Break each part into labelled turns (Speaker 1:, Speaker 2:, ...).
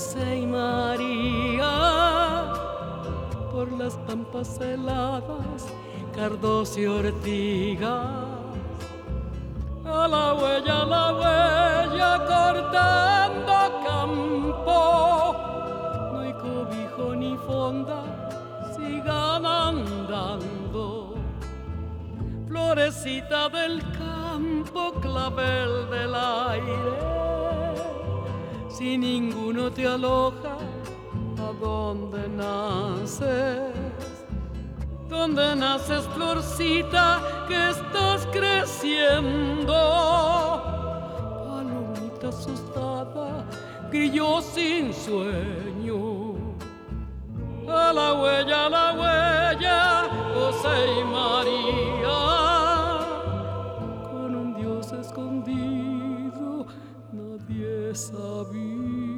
Speaker 1: José y María, por las pampas heladas, cardos y ortigas. A la huella, cortando campo, no hay cobijo ni fonda, sigan andando. Florecita del campo, clavel del aire, si ninguno te aloja, ¿a dónde naces? ¿Dónde naces, florcita, que estás creciendo? Palomita asustada, grillo sin sueño. A la huella, José y María, con un Dios escondido, nadie sabía.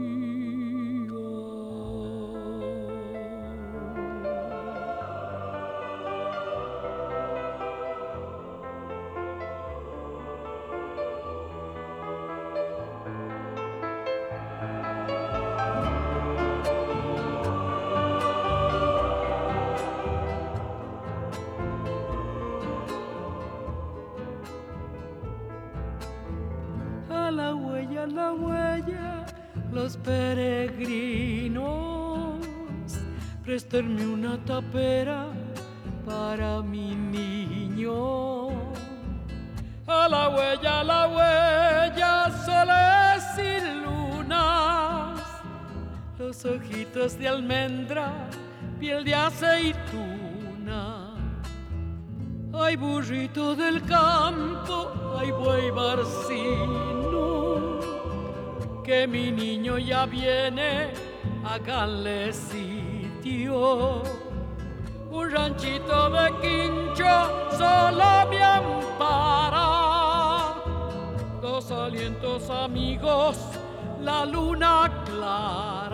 Speaker 1: La huella, los peregrinos, préstenme una tapera para mi niño. A la huella, soles y lunas, los ojitos de almendra, piel de aceituna. Ay, burrito del campo, ay, buey barcino, que mi niño ya viene, háganle sitio. Un ranchito de quincho solo me ampara, dos alientos amigos, la luna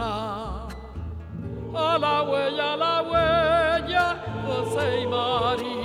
Speaker 1: clara. A la huella, José y María,